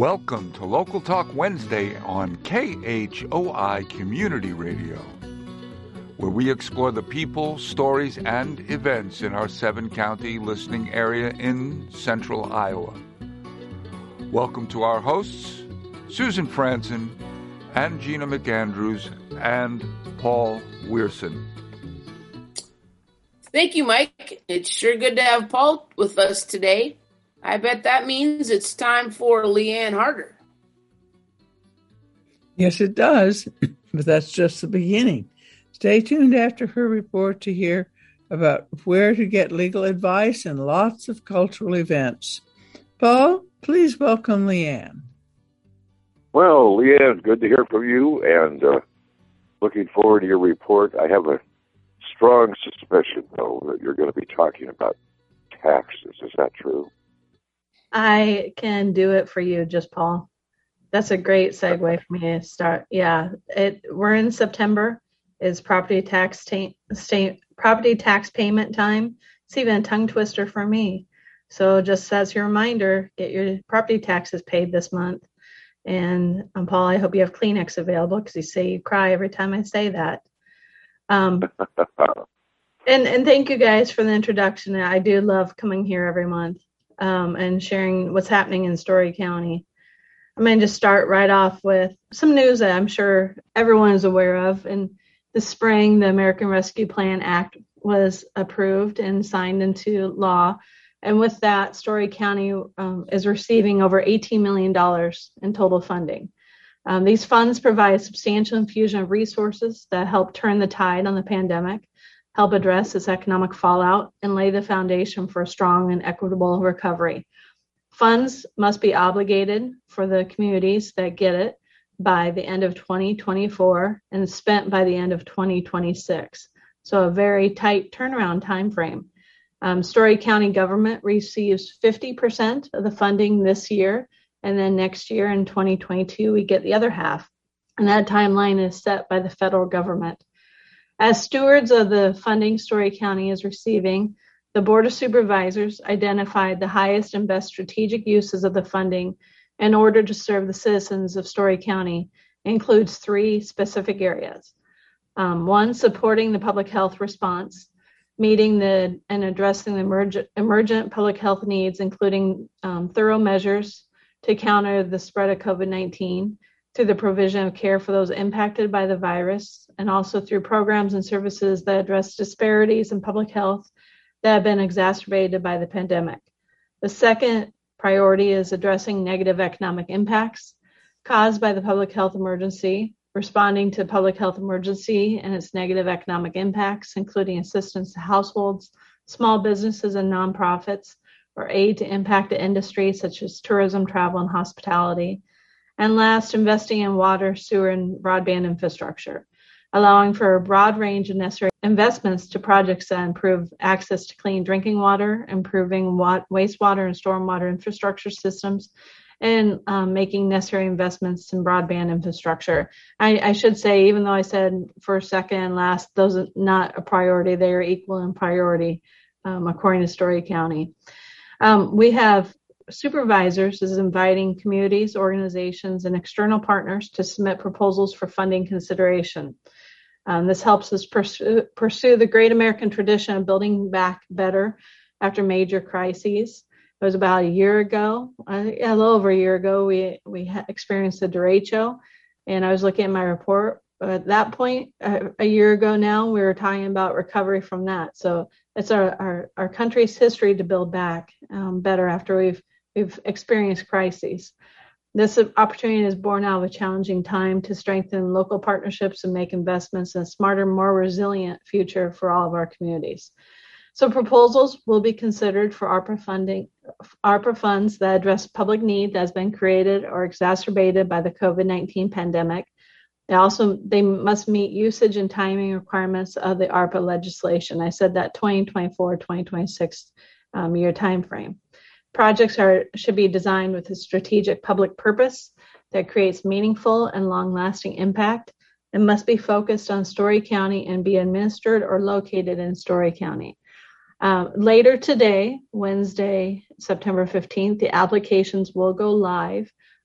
Welcome to Local Talk Wednesday on KHOI Community Radio, where we explore the people, stories, and events in our 7-county listening area in central Iowa. Welcome to our hosts, Susan Franson and Gina McAndrews and Paul Weirson. Thank you, Mike. It's sure good to have Paul with us today. I bet that means it's time for Leanne Harder. Yes, it does, but that's just the beginning. Stay tuned after her report to hear about where to get legal advice and lots of cultural events. Paul, please welcome Leanne. Well, Leanne, good to hear from you, and looking forward to your report. I have a strong suspicion, though, that you're going to be talking about taxes. Is that true? I can do it for you, just Paul. That's a great segue for me to start. Yeah, we're in September. It's property tax payment time. It's even a tongue twister for me. So just as your reminder, get your property taxes paid this month. And Paul, I hope you have Kleenex available because you say you cry every time I say that. And thank you guys for the introduction. I do love coming here every month. And sharing what's happening in Story County. I'm going to just start right off with some news that I'm sure everyone is aware of. In the spring, the American Rescue Plan Act was approved and signed into law. And with that, Story County is receiving over $18 million in total funding. These funds provide a substantial infusion of resources that help turn the tide on the pandemic, help address its economic fallout, and lay the foundation for a strong and equitable recovery. Funds must be obligated for the communities that get it by the end of 2024 and spent by the end of 2026. So a very tight turnaround time frame. Story County government receives 50% of the funding this year, and then next year in 2022, we get the other half. And that timeline is set by the federal government. As stewards of the funding Story County is receiving, the Board of Supervisors identified the highest and best strategic uses of the funding in order to serve the citizens of Story County. Includes 3 specific areas. 1, supporting the public health response, meeting and addressing the emergent public health needs, including thorough measures to counter the spread of COVID-19, through the provision of care for those impacted by the virus, and also through programs and services that address disparities in public health that have been exacerbated by the pandemic. The second priority is addressing negative economic impacts caused by the public health emergency, responding to public health emergency and its negative economic impacts, including assistance to households, small businesses, and nonprofits, or aid to impacted industries such as tourism, travel, and hospitality. And last, investing in water, sewer, and broadband infrastructure, allowing for a broad range of necessary investments to projects that improve access to clean drinking water, improving wastewater and stormwater infrastructure systems, and making necessary investments in broadband infrastructure. I should say, even though I said first, second, and last, those are not a priority. They are equal in priority, according to Story County. We have Supervisors is inviting communities, organizations, and external partners to submit proposals for funding consideration. This helps us pursue the great American tradition of building back better after major crises. It was about a year ago, a little over a year ago, we experienced the derecho, and I was looking at my report. At that point, a year ago now, we were talking about recovery from that. So it's our country's history to build back better after we've experienced crises. This opportunity is born out of a challenging time to strengthen local partnerships and make investments in a smarter, more resilient future for all of our communities. So proposals will be considered for ARPA funds that address public need that has been created or exacerbated by the COVID-19 pandemic. They must meet usage and timing requirements of the ARPA legislation. I said that 2024-2026 year timeframe. Projects should be designed with a strategic public purpose that creates meaningful and long-lasting impact and must be focused on Story County and be administered or located in Story County. Later today, Wednesday, September 15th, the applications will go live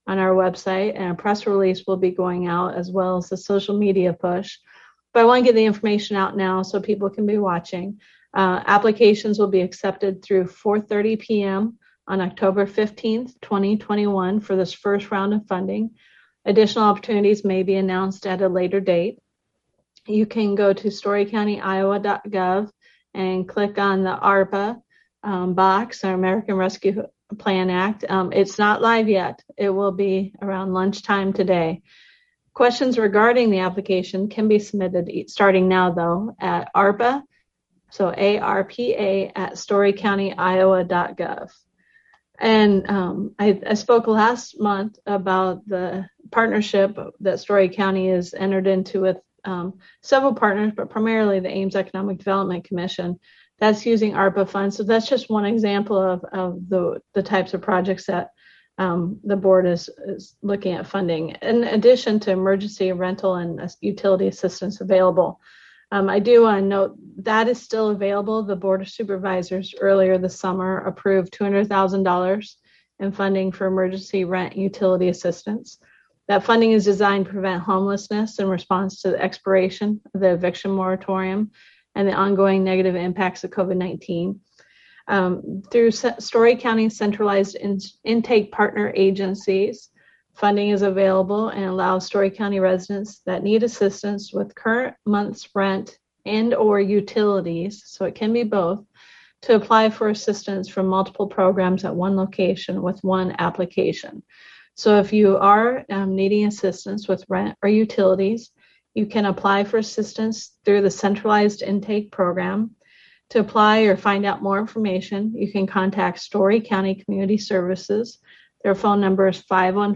on our website, and a press release will be going out as well as the social media push. But I want to get the information out now so people can be watching. Applications will be accepted through 4:30 p.m. on October 15th, 2021 for this first round of funding. Additional opportunities may be announced at a later date. You can go to storycountyiowa.gov and click on the ARPA box, or American Rescue Plan Act. It's not live yet. It will be around lunchtime today. Questions regarding the application can be submitted starting now, though, at ARPA, so ARPA at storycountyiowa.gov. And I spoke last month about the partnership that Story County has entered into with several partners, but primarily the Ames Economic Development Commission that's using ARPA funds. So that's just one example of the types of projects that the board is looking at funding, in addition to emergency rental and utility assistance available. I do want to note that is still available. The Board of Supervisors earlier this summer approved $200,000 in funding for emergency rent utility assistance. That funding is designed to prevent homelessness in response to the expiration of the eviction moratorium and the ongoing negative impacts of COVID-19. Through Story County centralized intake partner agencies, funding is available and allows Story County residents that need assistance with current month's rent and or utilities, so it can be both, to apply for assistance from multiple programs at one location with one application. So if you are needing assistance with rent or utilities, you can apply for assistance through the centralized intake program. To apply or find out more information, you can contact Story County Community Services. Their phone number is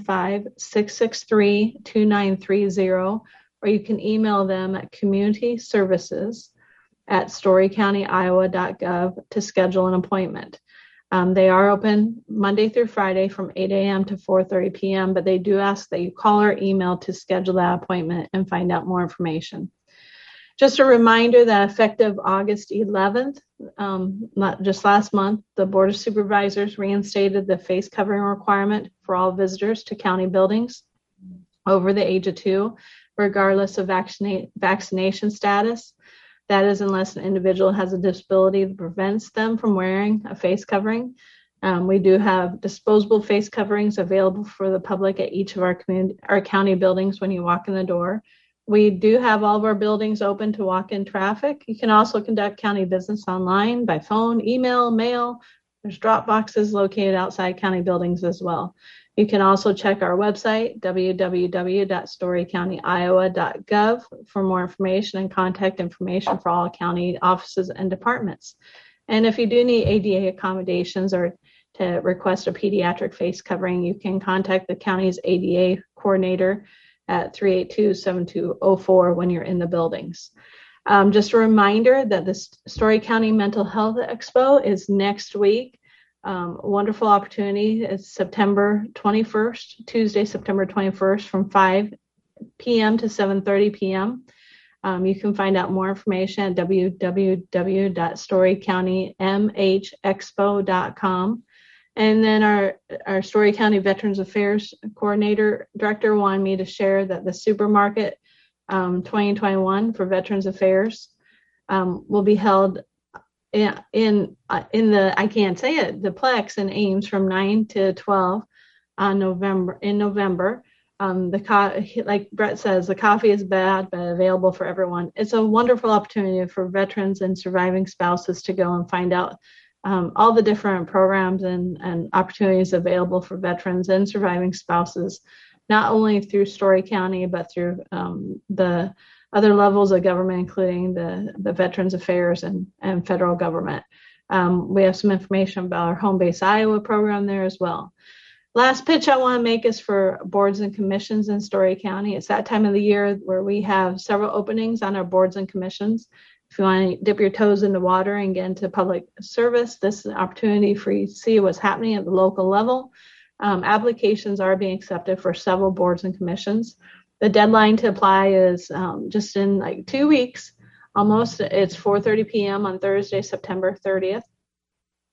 515-663-2930, or you can email them at communityservices@storycountyiowa.gov to schedule an appointment. They are open Monday through Friday from 8 a.m. to 4:30 p.m., but they do ask that you call or email to schedule that appointment and find out more information. Just a reminder that effective August 11th, not just last month, the Board of Supervisors reinstated the face covering requirement for all visitors to county buildings over the age of 2, regardless of vaccination status. That is, unless an individual has a disability that prevents them from wearing a face covering. We do have disposable face coverings available for the public at each of our county buildings when you walk in the door. We do have all of our buildings open to walk-in traffic. You can also conduct county business online, by phone, email, mail. There's drop boxes located outside county buildings as well. You can also check our website, www.storycountyiowa.gov, for more information and contact information for all county offices and departments. And if you do need ADA accommodations or to request a pediatric face covering, you can contact the county's ADA coordinator at 382-7204 when you're in the buildings. Just a reminder that the Story County Mental Health Expo is next week. Wonderful opportunity. It's September 21st, Tuesday, September 21st from 5 p.m. to 7:30 p.m. You can find out more information at www.storycountymhexpo.com. And then our Story County Veterans Affairs Director wanted me to share that the Supermarket 2021 for Veterans Affairs will be held in the, I can't say it, the Plex in Ames from 9 to 12 in November. Like Brett says, the coffee is bad, but available for everyone. It's a wonderful opportunity for veterans and surviving spouses to go and find out all the different programs and opportunities available for veterans and surviving spouses, not only through Story County, but through the other levels of government, including the Veterans Affairs and federal government. We have some information about our Home Base Iowa program there as well. Last pitch I want to make is for boards and commissions in Story County. It's that time of the year where we have several openings on our boards and commissions. If you want to dip your toes in the water and get into public service, this is an opportunity for you to see what's happening at the local level. Applications are being accepted for several boards and commissions. The deadline to apply is just in like 2 weeks, almost. It's 4:30 p.m. on Thursday, September 30th.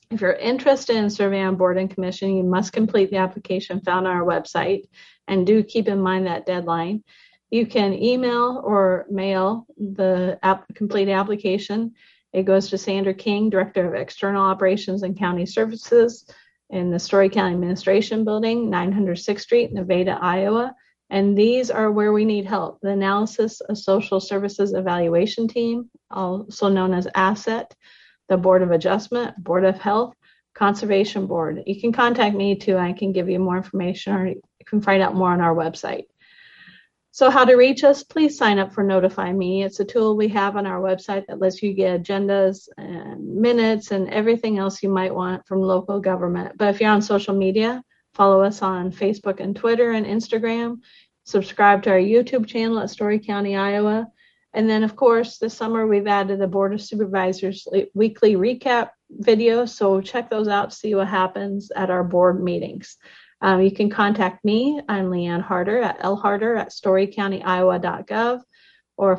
If you're interested in serving on board and commission, you must complete the application found on our website, and do keep in mind that deadline. You can email or mail the complete application. It goes to Sandra King, Director of External Operations and County Services in the Story County Administration Building, 900 6th Street, Nevada, Iowa. And these are where we need help. The Analysis of Social Services Evaluation Team, also known as ASSET, the Board of Adjustment, Board of Health, Conservation Board. You can contact me too. I can give you more information, or you can find out more on our website. So how to reach us? Please sign up for Notify Me. It's a tool we have on our website that lets you get agendas and minutes and everything else you might want from local government. But if you're on social media, follow us on Facebook and Twitter and Instagram. Subscribe to our YouTube channel at Story County, Iowa. And then, of course, this summer we've added the Board of Supervisors weekly recap videos. So check those out to see what happens at our board meetings. You can contact me. I'm Leanne Harder at lharder@storycountyoiowa.gov or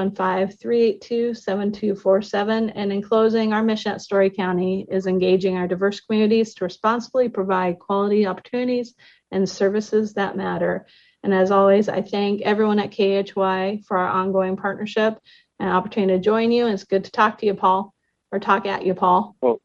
515-382-7247. And in closing, our mission at Story County is engaging our diverse communities to responsibly provide quality opportunities and services that matter. And as always, I thank everyone at KHY for our ongoing partnership and opportunity to join you. And it's good to talk to you, Paul, or talk at you, Paul. Well,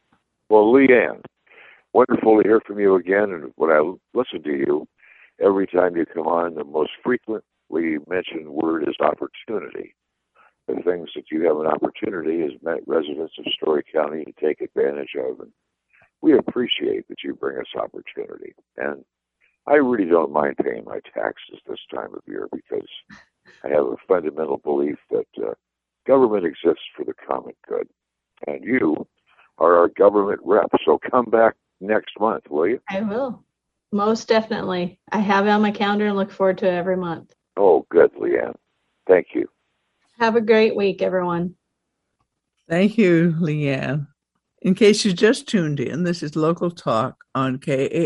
Leanne, wonderful to hear from you again. And when I listen to you, every time you come on, the most frequently mentioned word is opportunity. The things that you have an opportunity as residents of Story County to take advantage of. And we appreciate that you bring us opportunity. And I really don't mind paying my taxes this time of year because I have a fundamental belief that government exists for the common good. And you are our government rep. So come back next month, will you? I will. Most definitely. I have it on my calendar and look forward to it every month. Oh, good, Leanne. Thank you. Have a great week, everyone. Thank you, Leanne. In case you just tuned in, this is Local Talk on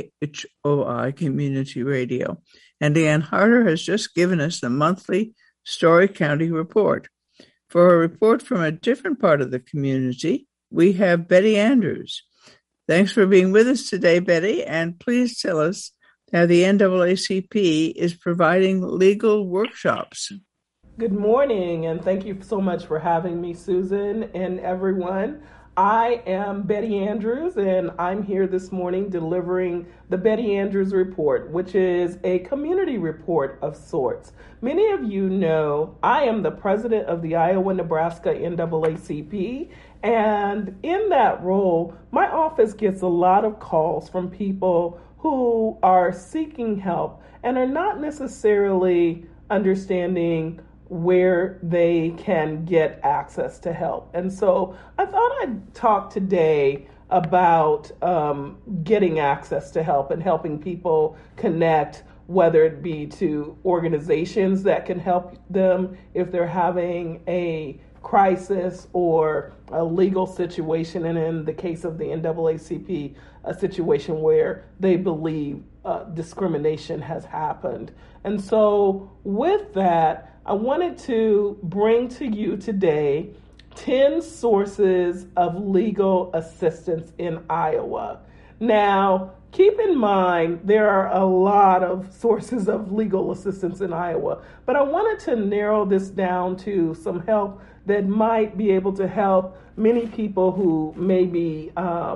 KHOI Community Radio. And Leanne Harder has just given us the monthly Story County report. For a report from a different part of the community, we have Betty Andrews. Thanks for being with us today, Betty, and please tell us how the NAACP is providing legal workshops. Good morning, and thank you so much for having me, Susan, and everyone. I am Betty Andrews, and I'm here this morning delivering the Betty Andrews Report, which is a community report of sorts. Many of you know I am the president of the Iowa-Nebraska NAACP, and in that role, my office gets a lot of calls from people who are seeking help and are not necessarily understanding where they can get access to help. And so I thought I'd talk today about getting access to help and helping people connect, whether it be to organizations that can help them if they're having a crisis or a legal situation, and in the case of the NAACP, a situation where they believe discrimination has happened. And so with that, I wanted to bring to you today 10 sources of legal assistance in Iowa. Now, keep in mind, there are a lot of sources of legal assistance in Iowa, but I wanted to narrow this down to some help that might be able to help many people who may be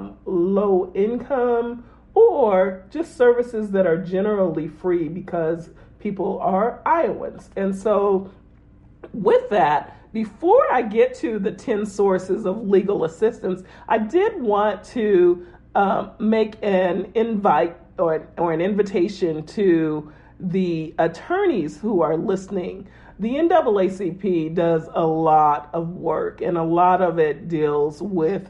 low income, or just services that are generally free because people are Iowans. And so with that, before I get to the 10 sources of legal assistance, I did want to make an invite or an invitation to the attorneys who are listening. The NAACP does a lot of work, and a lot of it deals with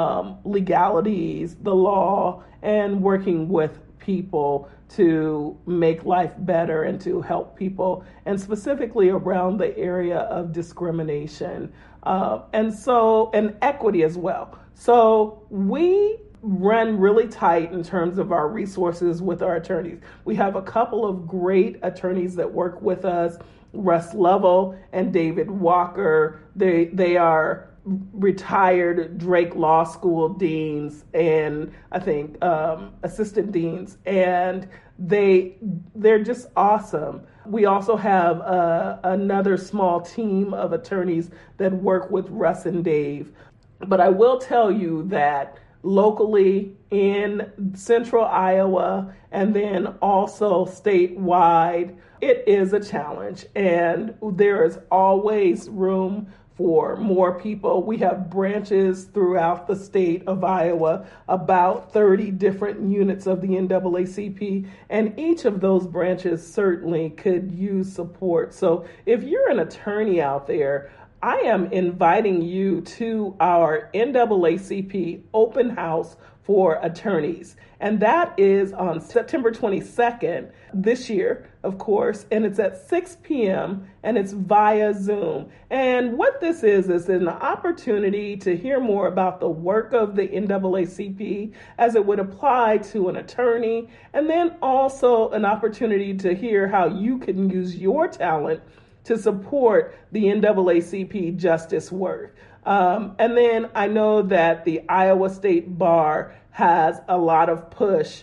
legalities, the law, and working with people to make life better and to help people, and specifically around the area of discrimination and equity as well. So we run really tight in terms of our resources with our attorneys. We have a couple of great attorneys that work with us, Russ Lovell and David Walker. They are retired Drake Law School deans and I think assistant deans, and they're just awesome. We also have another small team of attorneys that work with Russ and Dave. But I will tell you that locally in central Iowa and then also statewide, it is a challenge, and there is always room for more people. We have branches throughout the state of Iowa, about 30 different units of the NAACP, and each of those branches certainly could use support. So if you're an attorney out there, I am inviting you to our NAACP open house for attorneys. And that is on September 22nd this year, of course, and it's at 6 p.m. and it's via Zoom. And what this is an opportunity to hear more about the work of the NAACP as it would apply to an attorney, and then also an opportunity to hear how you can use your talent to support the NAACP justice work. And then I know that the Iowa State Bar has a lot of push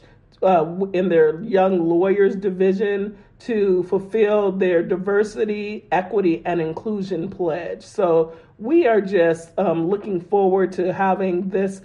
in their Young Lawyers Division to fulfill their diversity, equity, and inclusion pledge. So we are just looking forward to having this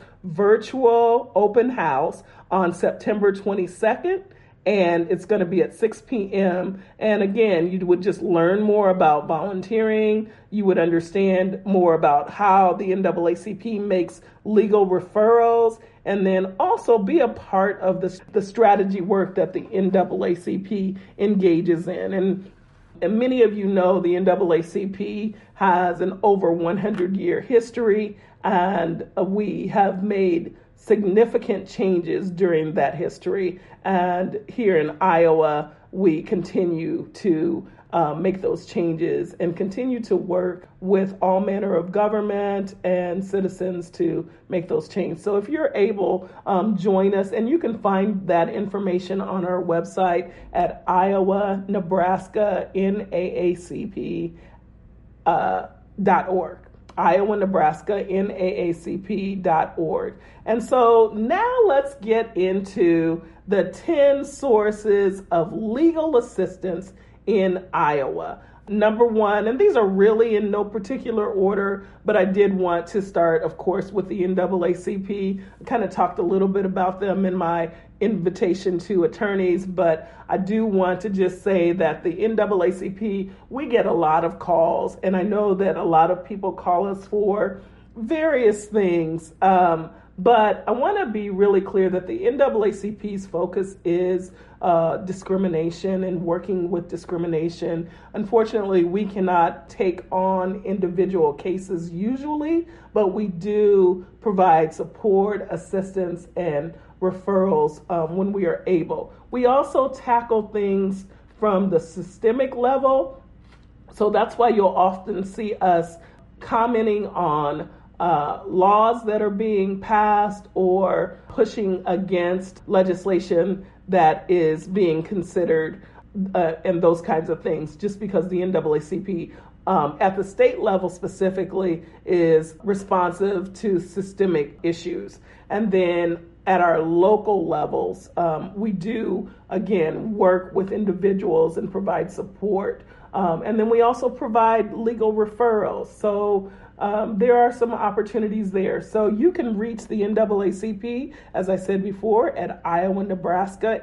virtual open house on September 22nd. And it's going to be at 6 p.m. And again, you would just learn more about volunteering. You would understand more about how the NAACP makes legal referrals, and then also be a part of the strategy work that the NAACP engages in. And many of you know the NAACP has an over 100-year history, and we have made significant changes during that history. And here in Iowa, we continue to make those changes and continue to work with all manner of government and citizens to make those changes. So if you're able, join us, and you can find that information on our website at Iowa, Nebraska, NAACP.org. Iowa, Nebraska, NAACP.org. And so now let's get into the 10 sources of legal assistance in Iowa. Number one, and these are really in no particular order, but I did want to start, of course, with the NAACP. I kind of talked a little bit about them in my invitation to attorneys, but I do want to just say that the NAACP, we get a lot of calls, and I know that a lot of people call us for various things, but I want to be really clear that the NAACP's focus is discrimination and working with discrimination. Unfortunately, we cannot take on individual cases usually, but we do provide support, assistance, and referrals when we are able. We also tackle things from the systemic level, so that's why you'll often see us commenting on laws that are being passed or pushing against legislation that is being considered and those kinds of things, just because the NAACP at the state level specifically is responsive to systemic issues. And then at our local levels, we do, again, work with individuals and provide support. And then we also provide legal referrals. So there are some opportunities there. So you can reach the NAACP, as I said before, at Iowa, Nebraska,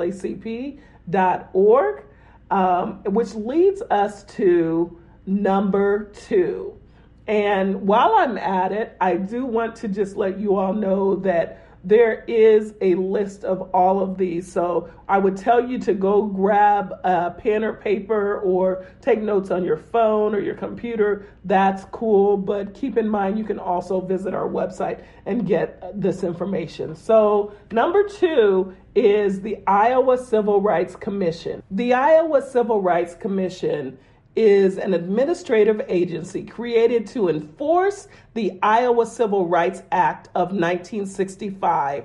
NAACP.org, which leads us to number 2. And while I'm at it, I do want to just let you all know that there is a list of all of these. So I would tell you to go grab a pen or paper or take notes on your phone or your computer. That's cool. But keep in mind, you can also visit our website and get this information. So number 2 is the Iowa Civil Rights Commission. The Iowa Civil Rights Commission is an administrative agency created to enforce the Iowa Civil Rights Act of 1965,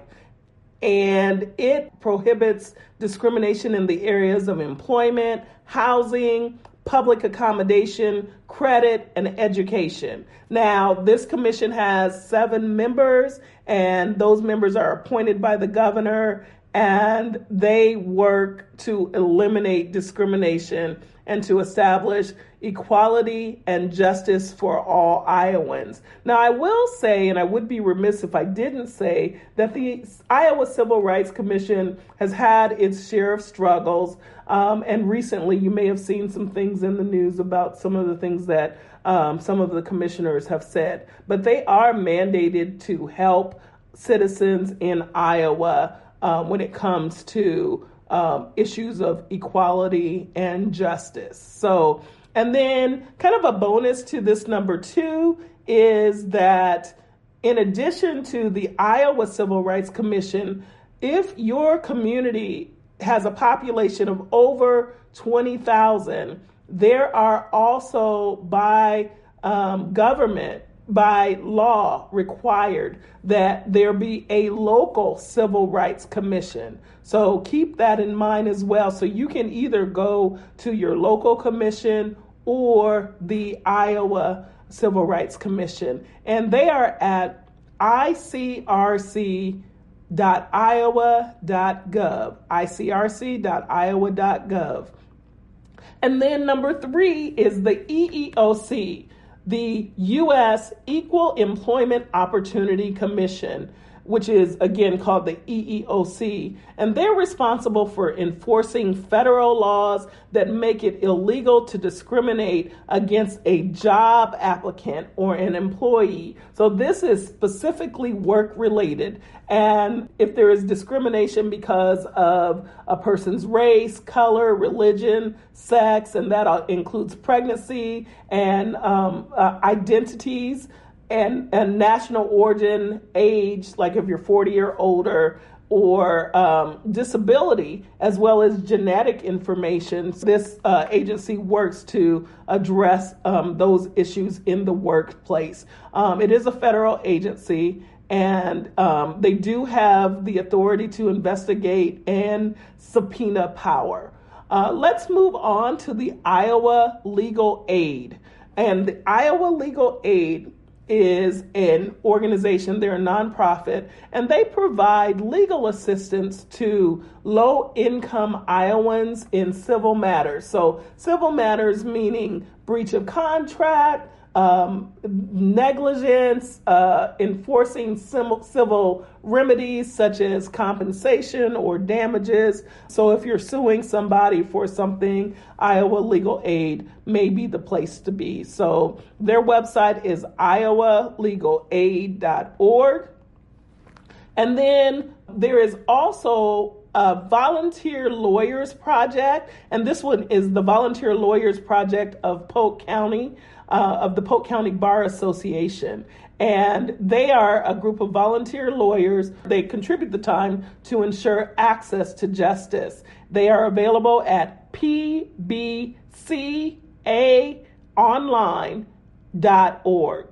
and it prohibits discrimination in the areas of employment, housing, public accommodation, credit, and education. Now, this commission has 7 members, and those members are appointed by the governor, and they work to eliminate discrimination and to establish equality and justice for all Iowans. Now, I will say, and I would be remiss if I didn't say, that the Iowa Civil Rights Commission has had its share of struggles. And recently, you may have seen some things in the news about some of the things that some of the commissioners have said. But they are mandated to help citizens in Iowa when it comes to issues of equality and justice. So, and then kind of a bonus to this number 2 is that in addition to the Iowa Civil Rights Commission, if your community has a population of over 20,000, there are also by government, by law, required that there be a local civil rights commission. So keep that in mind as well. So you can either go to your local commission or the Iowa Civil Rights Commission. And they are at icrc.iowa.gov, icrc.iowa.gov. And then number 3 is the EEOC, the U.S. Equal Employment Opportunity Commission, which is again called the EEOC, and they're responsible for enforcing federal laws that make it illegal to discriminate against a job applicant or an employee. So this is specifically work related, and if there is discrimination because of a person's race, color, religion, sex, and that includes pregnancy and identities, and national origin, age, like if you're 40 or older, or disability, as well as genetic information. This agency works to address those issues in the workplace. It is a federal agency, and they do have the authority to investigate and subpoena power. Let's move on to the Iowa Legal Aid. And the Iowa Legal Aid is an organization, they're a nonprofit, and they provide legal assistance to low-income Iowans in civil matters. So civil matters meaning breach of contract, negligence, enforcing civil remedies such as compensation or damages. So if you're suing somebody for something, Iowa Legal Aid may be the place to be. So their website is iowalegal.aid.org. And then there is also a Volunteer Lawyers Project, and this one is the Volunteer Lawyers Project of Polk County, of the Polk County Bar Association. And they are a group of volunteer lawyers. They contribute the time to ensure access to justice. They are available at pbcaonline.org,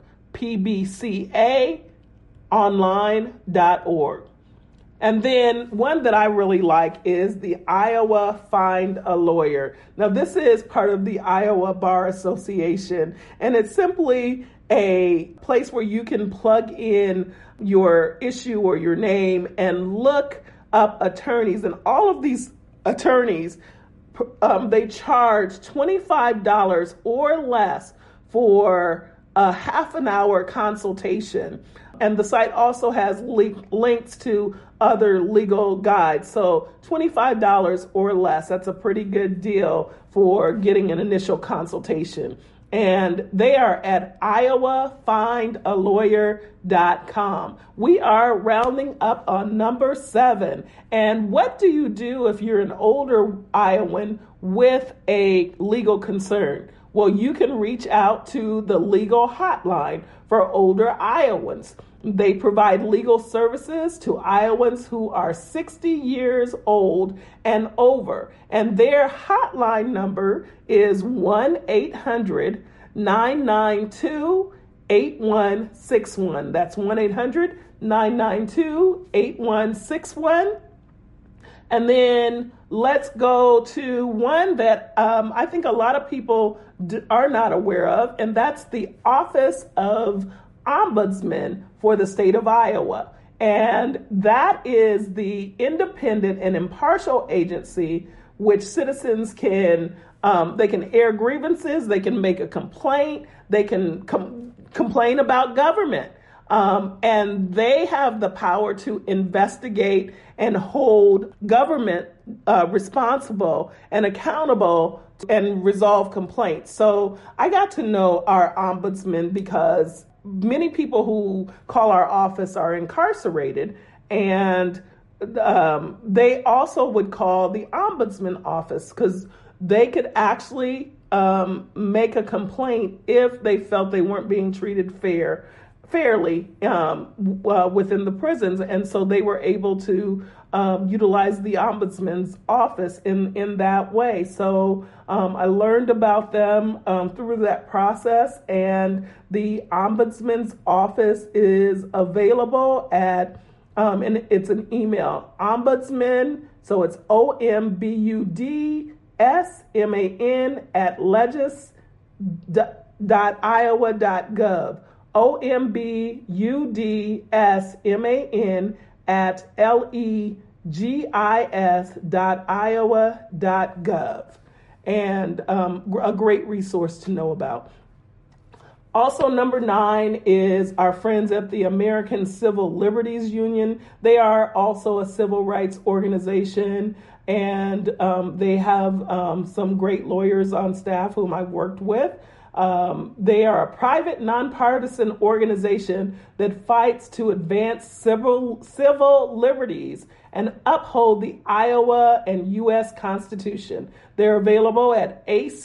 pbcaonline.org. And then one that I really like is the Iowa Find a Lawyer. Now, this is part of the Iowa Bar Association, and it's simply a place where you can plug in your issue or your name and look up attorneys. And all of these attorneys, they charge $25 or less for a half an hour consultation. And the site also has links to other legal guides. So $25 or less, that's a pretty good deal for getting an initial consultation. And they are at iowafindalawyer.com. We are rounding up on number 7. And what do you do if you're an older Iowan with a legal concern? Well, you can reach out to the legal hotline for older Iowans. They provide legal services to Iowans who are 60 years old and over. And their hotline number is 1-800-992-8161. That's 1-800-992-8161. And then let's go to one that I think a lot of people are not aware of, and that's the Office of Ombudsman for the state of Iowa. And that is the independent and impartial agency which citizens can they can air grievances, they can make a complaint, they can complain about government. And they have the power to investigate and hold government responsible and accountable and resolve complaints. So I got to know our ombudsman because many people who call our office are incarcerated, and they also would call the ombudsman office because they could actually make a complaint if they felt they weren't being treated fairly within the prisons. And so they were able to utilize the ombudsman's office in that way. So I learned about them through that process, and the ombudsman's office is available at, and it's an email, ombudsman, so it's OMBUDSMAN at legis.iowa.gov. OMBUDSMAN at legis.iowa.gov. And a great resource to know about. Also, number 9 is our friends at the American Civil Liberties Union. They are also a civil rights organization, and they have some great lawyers on staff whom I've worked with. They are a private, nonpartisan organization that fights to advance civil liberties and uphold the Iowa and U.S. Constitution. They're available at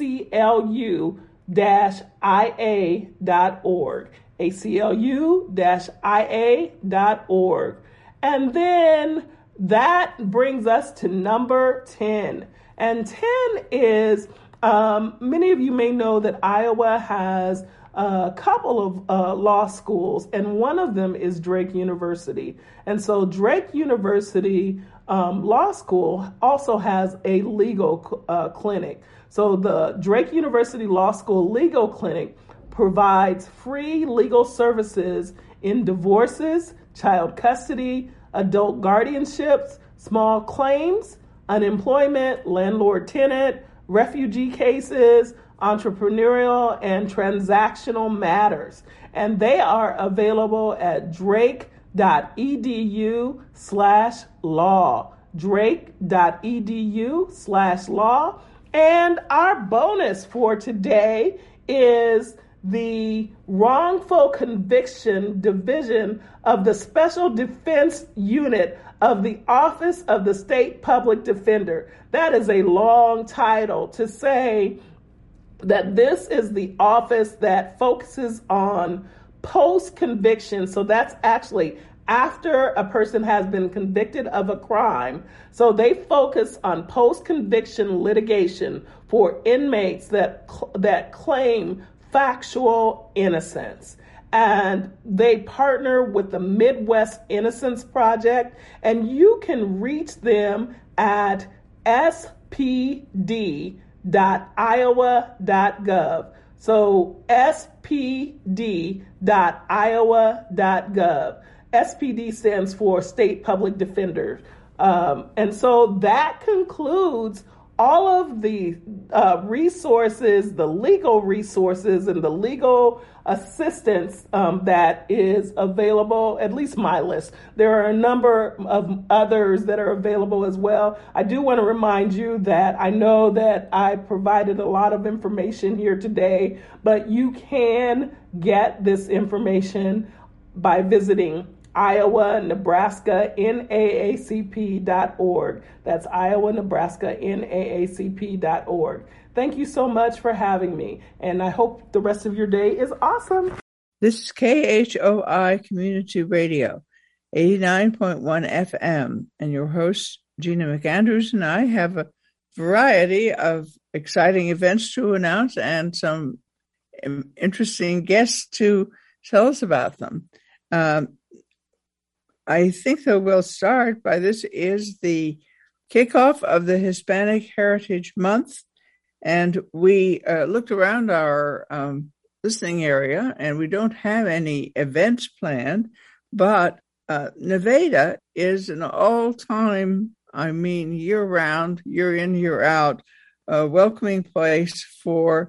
ACLU-IA.org, ACLU-IA.org. And then that brings us to number 10. And 10 is, many of you may know that Iowa has a couple of law schools, and one of them is Drake University. And so Drake University Law School also has a legal clinic. So the Drake University Law School Legal Clinic provides free legal services in divorces, child custody, adult guardianships, small claims, unemployment, landlord-tenant, refugee cases, entrepreneurial, and transactional matters. And they are available at drake.edu/law, drake.edu/law. And our bonus for today is the Wrongful Conviction Division of the Special Defense Unit of the Office of the State Public Defender. That is a long title to say that this is the office that focuses on post-conviction. So that's actually after a person has been convicted of a crime. So they focus on post-conviction litigation for inmates that claim factual innocence. And they partner with the Midwest Innocence Project, and you can reach them at spd.iowa.gov. So spd.iowa.gov. SPD stands for State Public Defender. And so that concludes all of the resources, the legal resources, and the legal assistance that is available, at least my list. There are a number of others that are available as well. I do want to remind you that I know that I provided a lot of information here today, but you can get this information by visiting Iowa, Nebraska, NAACP.org. That's Iowa, Nebraska, NAACP.org. Thank you so much for having me, and I hope the rest of your day is awesome. This is KHOI Community Radio, 89.1 FM, and your host, Gina McAndrews, and I have a variety of exciting events to announce and some interesting guests to tell us about them. I think that we'll start by this is the kickoff of the Hispanic Heritage Month. And we looked around our listening area, and we don't have any events planned, but Nevada is an all-time, year-round, year in, year out, welcoming place for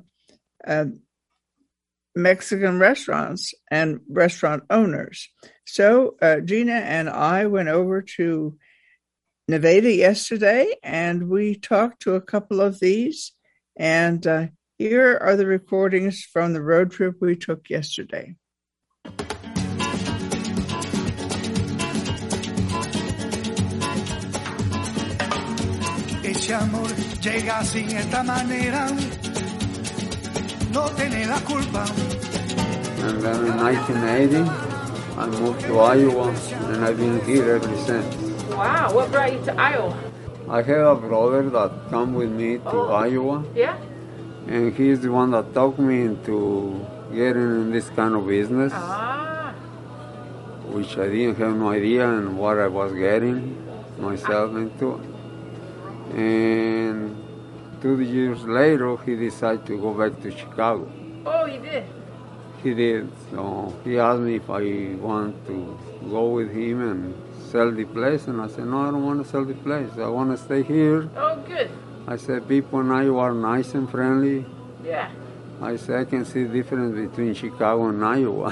Mexican restaurants and restaurant owners. So Gina and I went over to Nevada yesterday, and we talked to a couple of these. And here are the recordings from the road trip we took yesterday. Ese amor llega sin esta manera, no tiene la culpa. And then in 1980, I moved to Iowa, and I've been here ever since. Wow, what brought you to Iowa? I have a brother that come with me to Iowa. Yeah? And he's the one that talked me into getting in this kind of business, which I didn't have no idea and what I was getting myself into. And 2 years later, he decided to go back to Chicago. Oh, he did? He did. So he asked me if I want to go with him and sell the place, and I said, no, I don't want to sell the place. I want to stay here. Oh, good. I said, people in Iowa are nice and friendly. Yeah. I said, I can see the difference between Chicago and Iowa.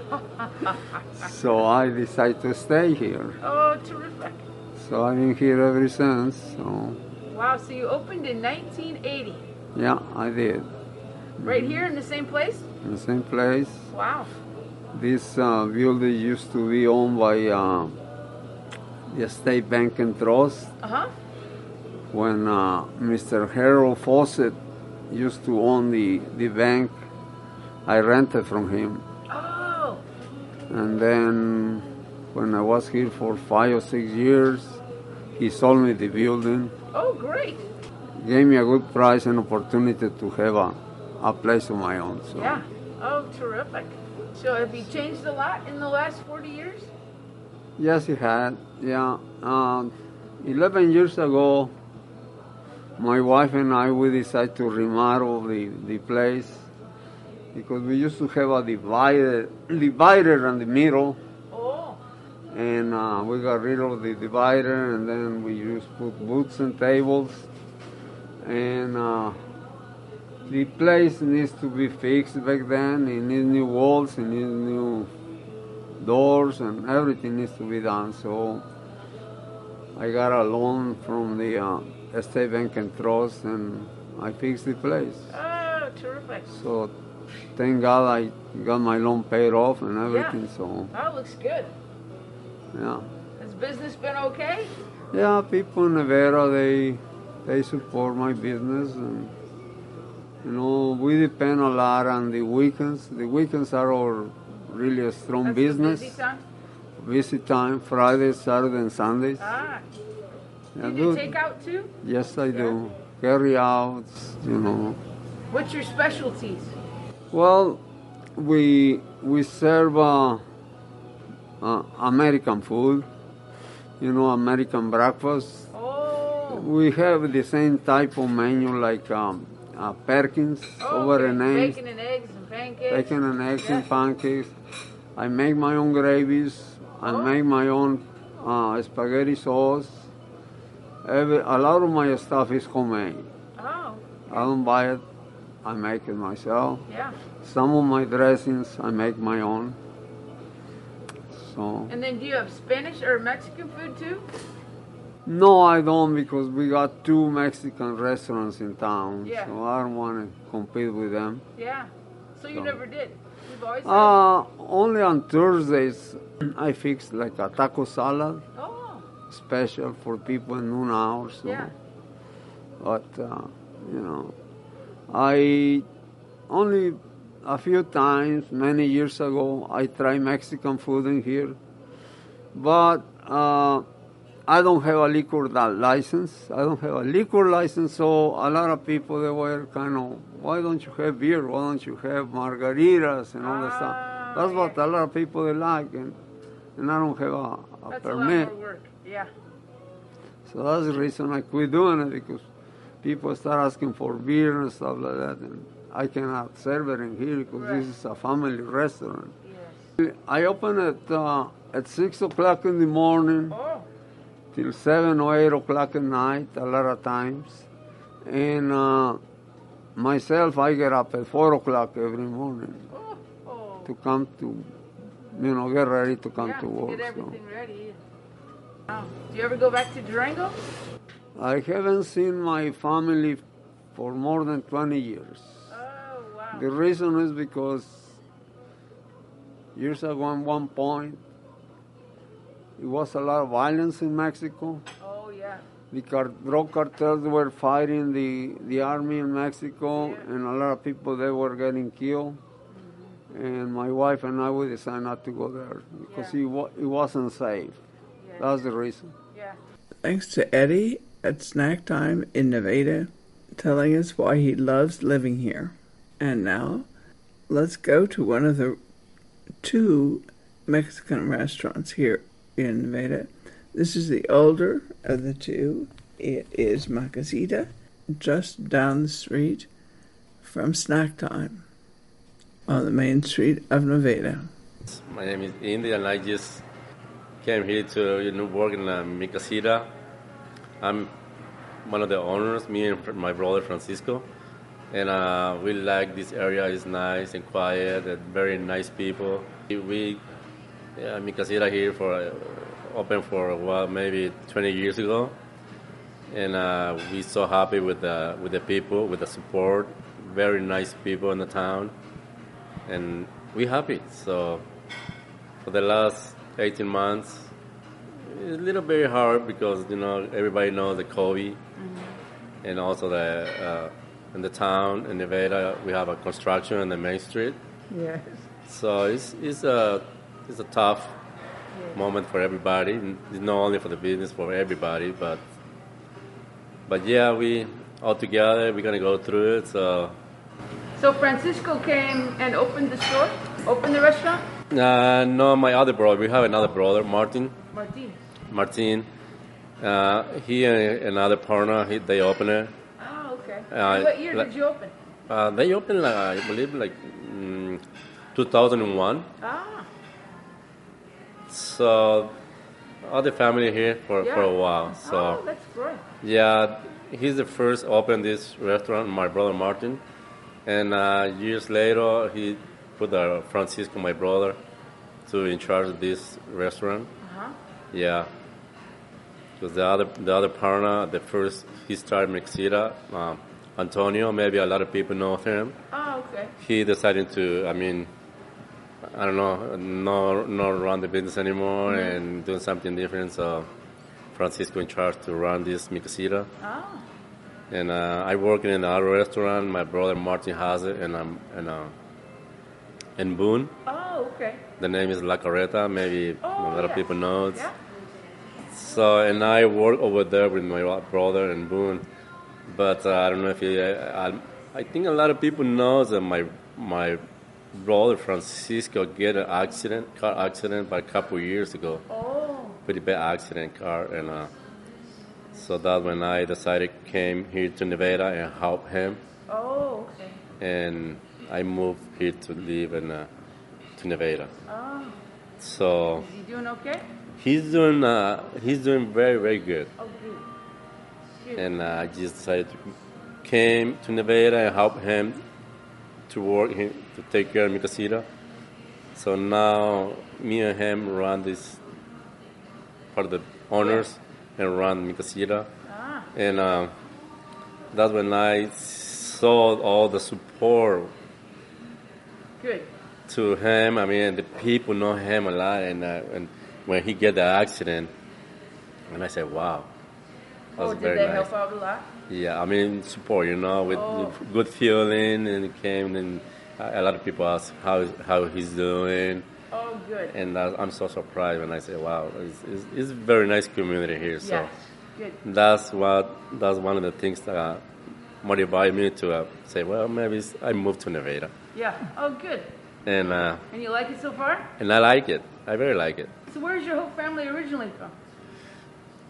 So I decided to stay here. Oh, terrific. So I've been here ever since. So. Wow, so you opened in 1980? Yeah, I did. Right here in the same place? In the same place. Wow. This building used to be owned by the State Bank and Trust. When Mr. Harold Fawcett used to own the bank, I rented from him. Oh. And then when I was here for 5 or 6 years, he sold me the building. Oh, great. Gave me a good price and opportunity to have a place of my own. So. Yeah. Oh, terrific. So have you changed a lot in the last 40 years? Yes, it had. Yeah. 11 years ago, my wife and I, we decided to remodel the place because we used to have a divider in the middle. Oh. And we got rid of the divider, and then we used to put booths and tables. And the place needs to be fixed back then. It needs new walls, it needs new doors, and everything needs to be done. So I got a loan from the State Bank and Trust, and I fixed the place. Oh, terrific. So thank God I got my loan paid off and everything. Yeah. So that looks good. Yeah. Has business been okay? Yeah, people in Nevada, they support my business, and you know, we depend a lot on the weekends. The weekends are our really a strong That's business. The busy time? Busy time, Fridays, Saturdays, and Sundays. Do you do takeout too? Yes, I do. Carry outs, you know. What's your specialties? Well, we serve American food, you know, American breakfast. Oh. We have the same type of menu like Perkins over the name. Bacon and eggs and pancakes. Bacon and eggs and pancakes. I make my own gravies. I make my own spaghetti sauce. A lot of my stuff is homemade. Oh. I don't buy it. I make it myself. Yeah. Some of my dressings I make my own. So. And then do you have Spanish or Mexican food too? No, I don't, because we got 2 Mexican restaurants in town. Yeah. So I don't want to compete with them. Yeah. So you never did? You've always only on Thursdays I fix like a taco salad. Oh. Special for people in noon hours. So. Yeah. But, you know, I only a few times, many years ago, I tried Mexican food in here. But I don't have a liquor license. I don't have a liquor license, so a lot of people, they were kind of, why don't you have beer? Why don't you have margaritas and all that stuff? That's what a lot of people they like, and I don't have a That's permit. A lot more work. Yeah. So that's the reason I quit doing it, because people start asking for beer and stuff like that, and I cannot serve it in here because this is a family restaurant. Yes. I open it at 6 o'clock in the morning till 7 or 8 o'clock at night a lot of times. And myself, I get up at 4 o'clock every morning to come to, get ready to come to work. Get everything ready. Wow. Do you ever go back to Durango? I haven't seen my family for more than 20 years. Oh, wow. The reason is because years ago at one point, it was a lot of violence in Mexico. Oh, yeah. The drug cartels were fighting the army in Mexico, and a lot of people there were getting killed. Mm-hmm. And my wife and I, we decided not to go there because it wasn't safe. Yeah. That's the reason. Yeah. Thanks to Eddie at Snack Time in Nevada, telling us why he loves living here. And now, let's go to one of the 2 Mexican restaurants here in Nevada. This is the older of the 2. It is Macasita, just down the street from Snack Time on the main street of Nevada. My name is Indy, and I just came here to work in Macasita. I'm one of the owners, me and my brother Francisco, and we like this area. It's nice and quiet and very nice people. We Macasita here open for a while, maybe 20 years ago, and we're so happy with the people, with the support. Very nice people in the town, and we're happy. So for the last 18 months, it's a little bit hard because everybody knows the COVID, and also in the town in Nevada we have a construction in the main street. Yes. So it's a tough moment for everybody. It's not only for the business, for everybody. But yeah, we all together. We're gonna go through it. So Francisco came and opened the store, opened the restaurant. No, my other brother. We have another brother, Martin. Martin. He and another partner. They opened it. Oh, okay. What year did you open? They opened, I believe, 2001. Ah. So, all the family here for a while. So, that's great. Yeah, he's the first open this restaurant, my brother Martin. And years later, he put Francisco, my brother, in charge of this restaurant. Uh-huh. Yeah. Because the other partner, he started Macasita, Antonio, maybe a lot of people know him. Oh, okay. He decided to, I don't know, not run the business anymore and doing something different. So Francisco in charge to run this Macasita. Oh. And I work in another restaurant. My brother Martin has it, in Boone. Oh, okay. The name is La Carreta. Maybe a lot of people know it. Yeah. So, and I work over there with my brother in Boone. But I don't know if I think a lot of people know that my brother Francisco get an car accident about a couple of years ago. Oh. Pretty bad accident car, and so that's when I decided came here to Nevada and help him. Oh, okay. And I moved here to live to Nevada. Oh. So. Is he doing okay? He's doing very, very good. Oh, good. And I just decided to came to Nevada and help him to work, to take care of Macasita. So now me and him run this part of the owners and run Macasita. Ah. And that's when I saw all the support. Good. To him. The people know him a lot, and when he get the accident, and I said, wow. That was very did they nice. help out a lot? Yeah, support, with good feeling, and it came, and a lot of people ask how he's doing. Oh, good. And I'm so surprised when I say, wow, it's a very nice community here. So yes, good. That's one of the things that motivated me to say, well, maybe I moved to Nevada. Yeah. Oh, good. And you like it so far? And I like it. I very like it. So where's your whole family originally from?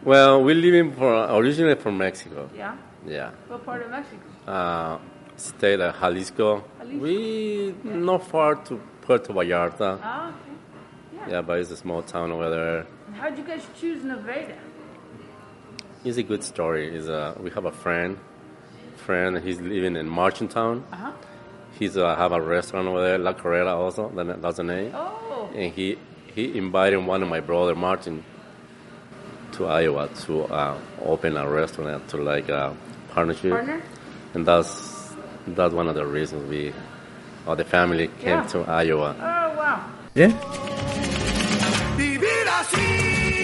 Well, we live originally from Mexico. Yeah? Yeah. What part of Mexico? State of Jalisco. We not far to Puerto Vallarta. Ah, okay. Yeah, but it's a small town over there. How'd you guys choose Nevada? It's a good story. We have a friend. He's living in Marchingtown. Uh-huh. He's have a restaurant over there, La Carrera also. That's the name. Oh. And he invited one of my brother Martin to Iowa to open a restaurant to like a partnership. Partner? And that's one of the reasons the family came to Iowa. Oh, wow. Yeah. Vivir así.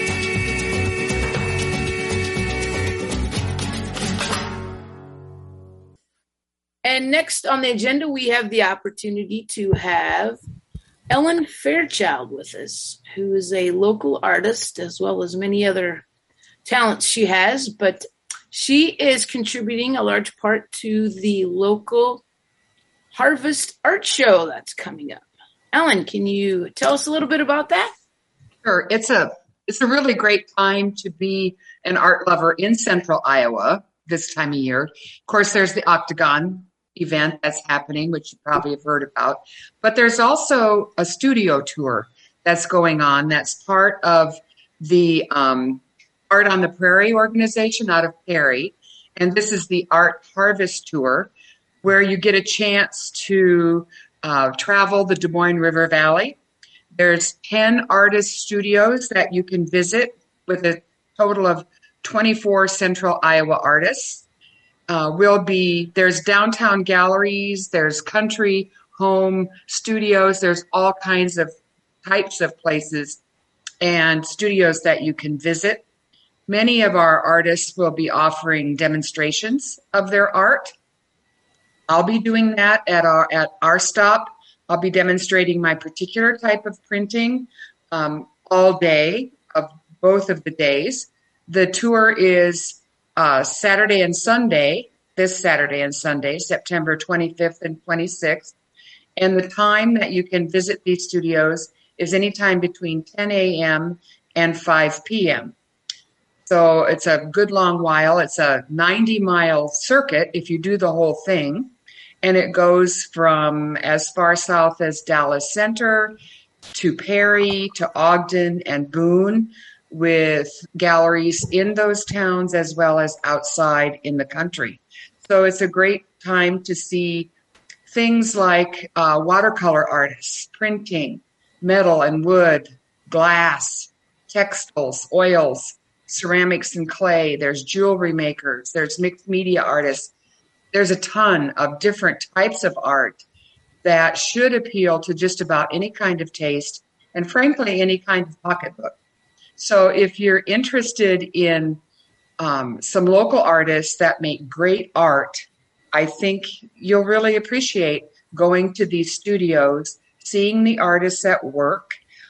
And next on the agenda, we have the opportunity to have Ellen Fairchild with us, who is a local artist as well as many other talents she has, but she is contributing a large part to the local Harvest Art Show that's coming up. Ellen, can you tell us a little bit about that? Sure. It's a really great time to be an art lover in central Iowa this time of year. Of course, there's the Octagon event that's happening, which you probably have heard about. But there's also a studio tour that's going on that's part of the Art on the Prairie organization out of Perry. And this is the Art Harvest Tour, where you get a chance to travel the Des Moines River Valley. There's 10 artist studios that you can visit with a total of 24 central Iowa artists. There's downtown galleries, there's country home studios, there's all kinds of types of places and studios that you can visit. Many of our artists will be offering demonstrations of their art. I'll be doing that at our stop. I'll be demonstrating my particular type of printing all day of both of the days. The tour is Saturday and Sunday, this Saturday and Sunday, September 25th and 26th. And the time that you can visit these studios is anytime between 10 a.m. and 5 p.m. So it's a good long while. It's a 90-mile circuit if you do the whole thing. And it goes from as far south as Dallas Center to Perry to Ogden and Boone, with galleries in those towns as well as outside in the country. So it's a great time to see things like watercolor artists, printing, metal and wood, glass, textiles, oils, ceramics and clay. There's jewelry makers. There's mixed media artists. There's a ton of different types of art that should appeal to just about any kind of taste and, frankly, any kind of pocketbook. So if you're interested in some local artists that make great art, I think you'll really appreciate going to these studios, seeing the artists at work,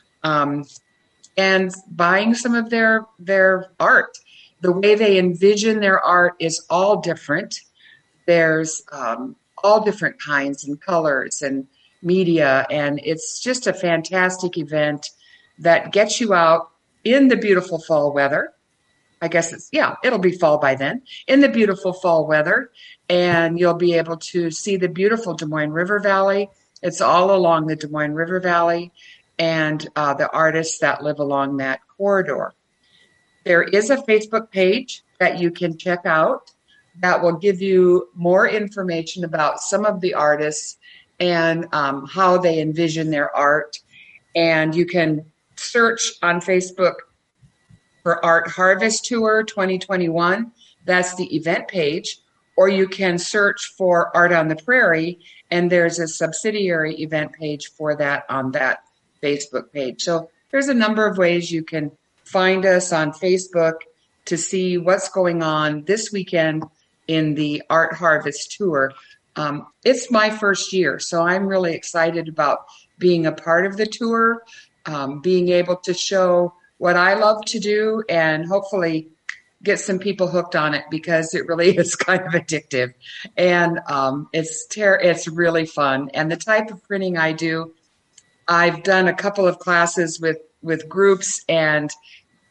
and buying some of their art. The way they envision their art is all different. There's all different kinds and colors and media, and it's just a fantastic event that gets you out in the beautiful fall weather. I guess it'll be fall by then, in the beautiful fall weather, and you'll be able to see the beautiful Des Moines River Valley. It's all along the Des Moines River Valley and the artists that live along that corridor. There is a Facebook page that you can check out that will give you more information about some of the artists and how they envision their art. And you can search on Facebook for Art Harvest Tour 2021. That's the event page. Or you can search for Art on the Prairie, and there's a subsidiary event page for that on that Facebook page. So there's a number of ways you can find us on Facebook to see what's going on this weekend in the Art Harvest Tour. It's my first year, so I'm really excited about being a part of the tour, being able to show what I love to do, and hopefully get some people hooked on it, because it really is kind of addictive, and it's really fun. And the type of printing I do, I've done a couple of classes with groups, and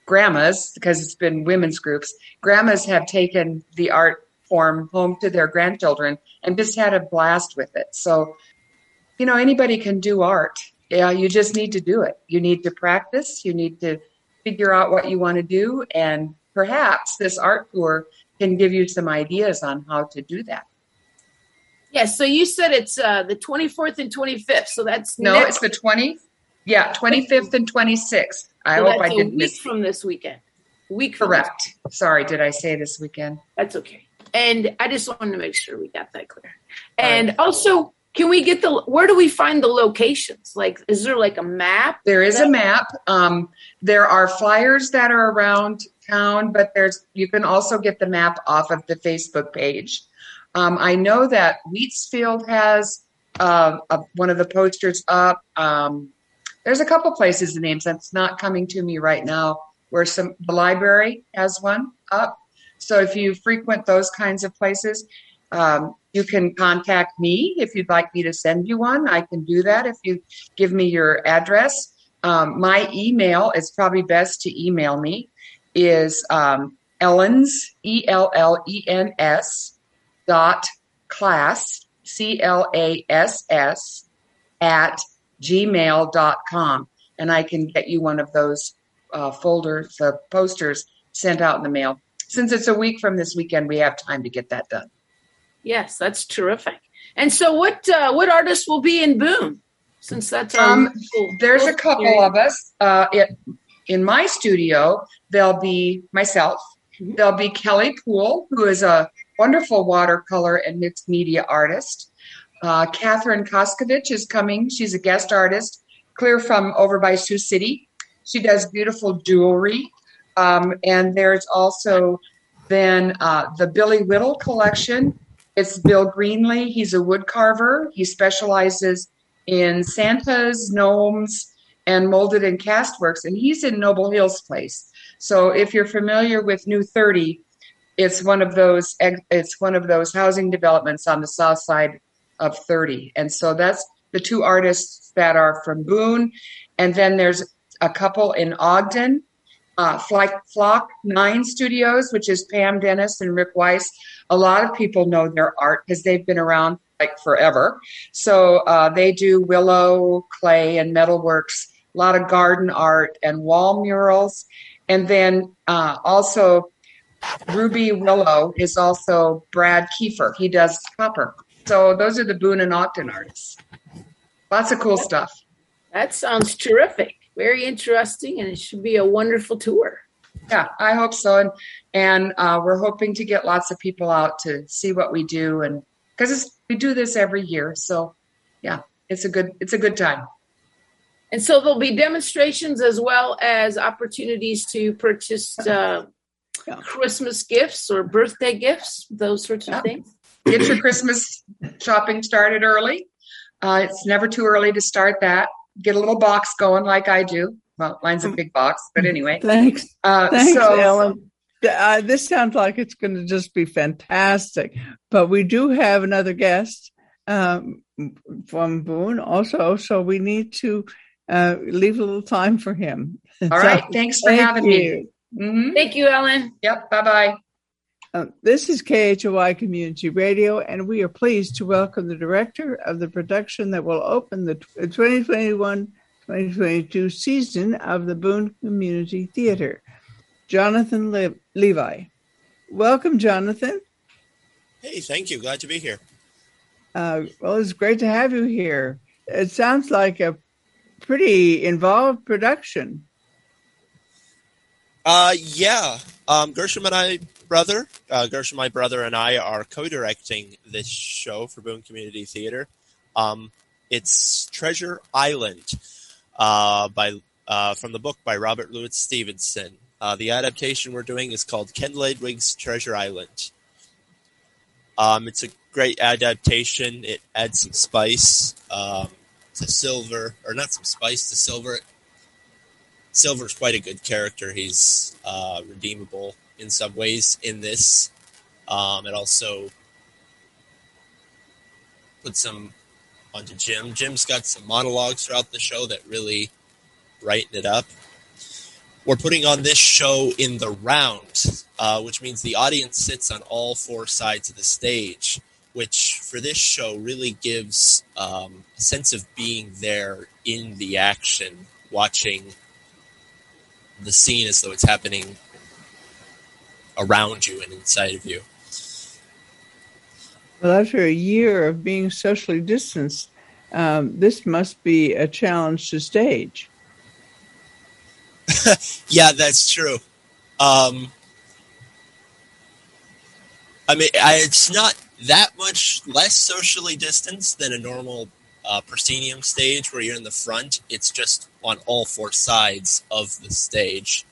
grandmas, because it's been women's groups, grandmas have taken the art form home to their grandchildren and just had a blast with it. So, anybody can do art. Yeah, you just need to do it. You need to practice. You need to figure out what you want to do. And perhaps this art tour can give you some ideas on how to do that. Yes. So you said it's the 24th and 25th. So that's it's the 25th and 26th. I hope I didn't miss from this weekend. Correct. Sorry, did I say this weekend? That's okay. And I just wanted to make sure we got that clear. And also, can we get where do we find the locations? Like, is there like a map? There is a map. There are flyers that are around town, but you can also get the map off of the Facebook page. I know that Wheatsfield has one of the posters up. There's a couple places, the names that's not coming to me right now, where the library has one up. So if you frequent those kinds of places, you can contact me if you'd like me to send you one. I can do that if you give me your address. My email, is probably best to email me, is Ellens, ELLENS, .class, CLASS, @gmail.com. And I can get you one of those posters sent out in the mail. Since it's a week from this weekend, we have time to get that done. Yes, that's terrific. And so what artists will be in Boone? Since that's there's a couple of us. In my studio, there'll be myself. Mm-hmm. There'll be Kelly Poole, who is a wonderful watercolor and mixed media artist. Catherine Koskovich is coming. She's a guest artist, clear from over by Sioux City. She does beautiful jewelry. And there's also then the Billy Whittle collection. It's Bill Greenlee. He's a wood carver. He specializes in Santas, gnomes, and molded and cast works. And he's in Noble Hills Place. So if you're familiar with New 30, it's one of those housing developments on the south side of 30. And so that's the two artists that are from Boone. And then there's a couple in Ogden, Flock 9 Studios, which is Pam Dennis and Rick Weiss. A lot of people know their art because they've been around like forever. So they do willow, clay, and metalworks, a lot of garden art and wall murals. And then also Ruby Willow is also Brad Kiefer. He does copper. So those are the Boone and Ogden artists. Lots of cool stuff. That sounds terrific. Very interesting, and it should be a wonderful tour. Yeah, I hope so. And we're hoping to get lots of people out to see what we do, and because we do this every year. So yeah, it's a good time. And so there'll be demonstrations as well as opportunities to purchase Christmas gifts or birthday gifts, those sorts of things. Get your Christmas shopping started early. It's never too early to start that. Get a little box going like I do. Well, mine's a big box, but anyway. Thanks, Ellen. This sounds like it's going to just be fantastic. But we do have another guest from Boone also, so we need to leave a little time for him. All right. Thanks for having me. Mm-hmm. Thank you, Ellen. Yep. Bye-bye. This is KHOI Community Radio, and we are pleased to welcome the director of the production that will open the 2021-2022 season of the Boone Community Theater, Jonathan Levi. Welcome, Jonathan. Hey, thank you. Glad to be here. Well, it's great to have you here. It sounds like a pretty involved production. Yeah. Gershom, my brother, and I are co-directing this show for Boone Community Theater. It's Treasure Island, from the book by Robert Louis Stevenson. The adaptation we're doing is called Ken Ledwig's Treasure Island. It's a great adaptation. It adds some spice to Silver, or not some spice to Silver. Silver's quite a good character. He's redeemable in some ways in this. It also put some onto Jim. Jim's got some monologues throughout the show that really brighten it up. We're putting on this show in the round, which means the audience sits on all four sides of the stage, which for this show really gives a sense of being there in the action, watching the scene as though it's happening around you and inside of you. Well, after a year of being socially distanced, this must be a challenge to stage. Yeah, that's true. It's not that much less socially distanced than a normal proscenium stage where you're in the front. It's just on all four sides of the stage.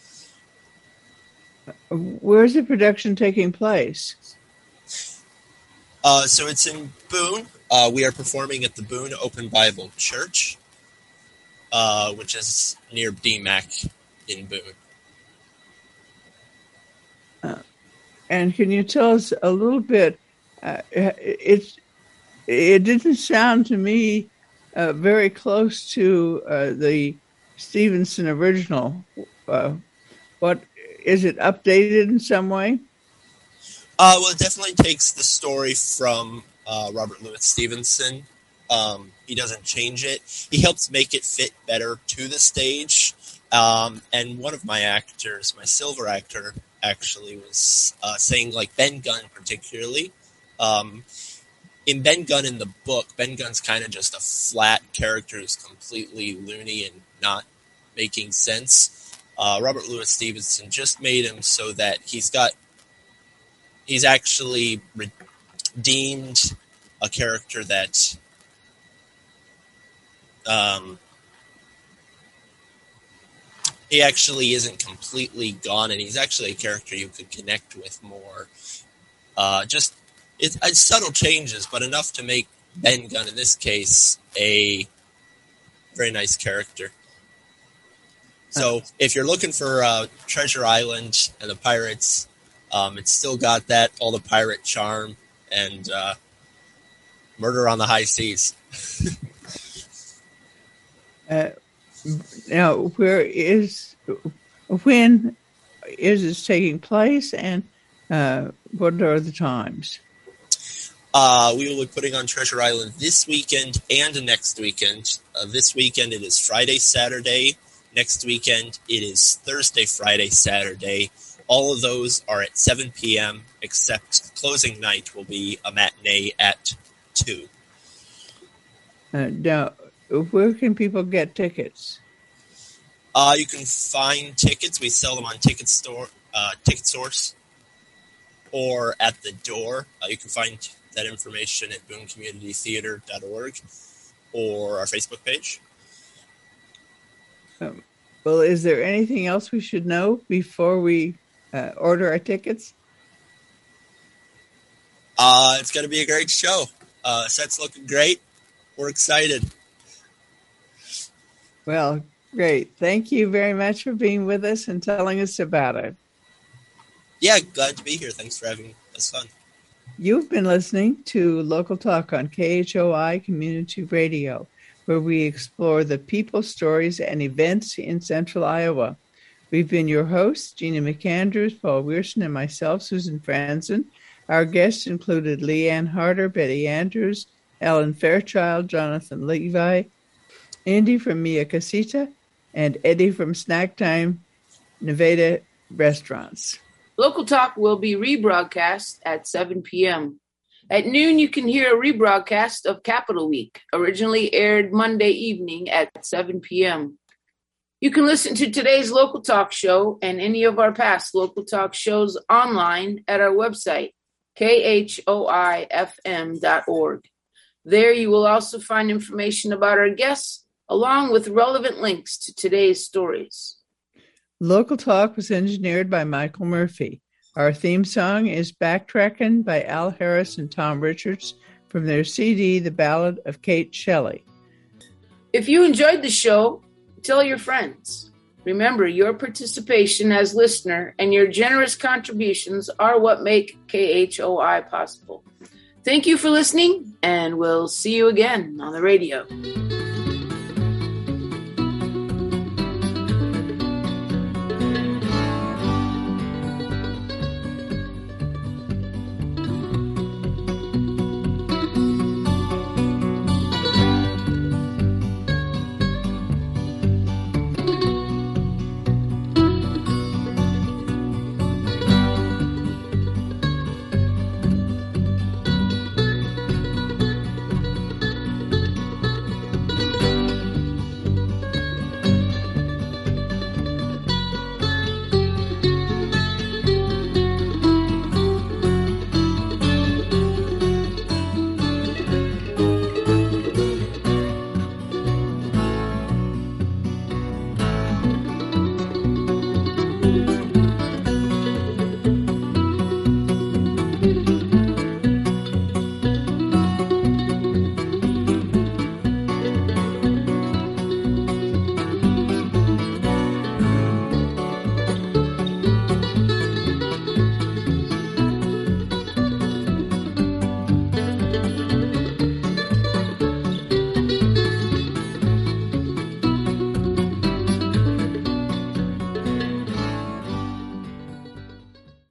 Where's the production taking place? So it's in Boone. We are performing at the Boone Open Bible Church, which is near DMAC in Boone. And can you tell us a little bit? It didn't sound to me very close to the Stevenson original. What is it updated in some way? Well, it definitely takes the story from Robert Louis Stevenson. He doesn't change it. He helps make it fit better to the stage. And one of my actors, my silver actor, actually was saying, like, Ben Gunn particularly. In Ben Gunn in the book, Ben Gunn's kind of just a flat character who's completely loony and not making sense. Robert Louis Stevenson just made him so that he's actually redeemed a character that he actually isn't completely gone, and he's actually a character you could connect with more. It's subtle changes, but enough to make Ben Gunn, in this case, a very nice character. So if you're looking for Treasure Island and the pirates, it's still got all the pirate charm and murder on the high seas. Now, when is it taking place, and what are the times? We will be putting on Treasure Island this weekend and next weekend. This weekend it is Friday, Saturday. Next weekend it is Thursday, Friday, Saturday. All of those are at 7 p.m., except closing night will be a matinee at 2. Now, where can people get tickets? You can find tickets. We sell them on Ticket Source, or at the door. You can find that information at boonecommunitytheater.org or our Facebook page. Well, is there anything else we should know before we order our tickets? It's going to be a great show. Set's looking great. We're excited. Well, great. Thank you very much for being with us and telling us about it. Yeah, glad to be here. Thanks for having us on. You've been listening to Local Talk on KHOI Community Radio, where we explore the people, stories, and events in Central Iowa. We've been your hosts, Gina McAndrews, Paul Wierson, and myself, Susan Franzen. Our guests included Leanne Harder, Betty Andrews, Ellen Fairchild, Jonathan Levi, Andy from Mia Casita, and Eddie from Snack Time Nevada Restaurants. Local Talk will be rebroadcast at 7 p.m. At noon, you can hear a rebroadcast of Capital Week, originally aired Monday evening at 7 p.m. You can listen to today's Local Talk show and any of our past Local Talk shows online at our website, khoifm.org. There you will also find information about our guests, along with relevant links to today's stories. Local Talk was engineered by Michael Murphy. Our theme song is Backtrackin' by Al Harris and Tom Richards from their CD, The Ballad of Kate Shelley. If you enjoyed the show, tell your friends. Remember, your participation as listener and your generous contributions are what make KHOI possible. Thank you for listening, and we'll see you again on the radio.